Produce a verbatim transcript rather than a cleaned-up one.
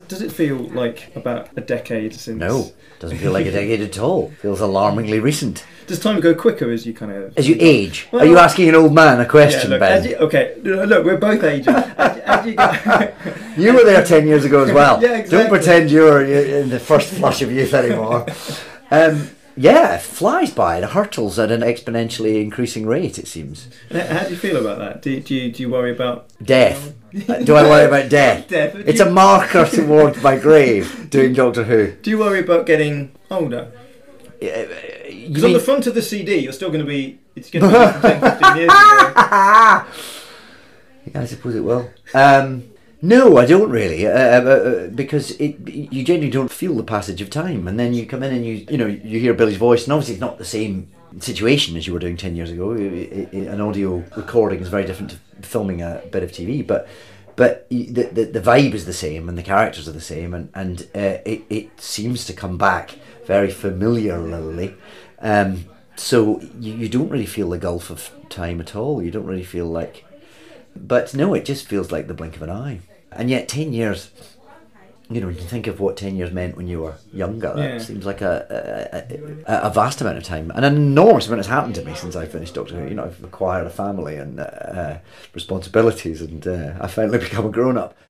Does it feel like about a decade since? No, doesn't feel like a decade at all. Feels alarmingly recent. Does time go quicker as you kind of... As you age? Well, Are you asking an old man a question, yeah, look, Ben? as you, okay, look, we're both aging. As, as you, go, You were there ten years ago as well. Yeah, exactly. Don't pretend you're in the first flush of youth anymore. Um, yeah, it flies by. It hurtles at an exponentially increasing rate, it seems. How do you feel about that? Do, do, you, do you worry about... Death. Uh, Do I worry about death? Death. It's Do you- a marker towards my grave, doing Doctor Who. Do you worry about getting older? Because Because on the front of the C D, you're still going to be... It's going to be from ten, fifteen years ago. Yeah, I suppose it will. Um, no, I don't really, uh, uh, because it, you generally don't feel the passage of time, and then you come in and you you know you hear Billy's voice, and obviously it's not the same situation as you were doing ten years ago. It, it, it, an audio recording is very different to filming a bit of T V, but but the the, the vibe is the same, and the characters are the same, and and uh, it it seems to come back very familiarly. Um, so you, you don't really feel the gulf of time at all. You don't really feel like... But no, it just feels like the blink of an eye. And yet ten years, you know, when you think of what ten years meant when you were younger, Yeah. that seems like a, a, a, a vast amount of time. And an enormous amount has happened to me since I finished Doctor Who. You know, I've acquired a family and uh, responsibilities, and uh, I've finally become a grown-up.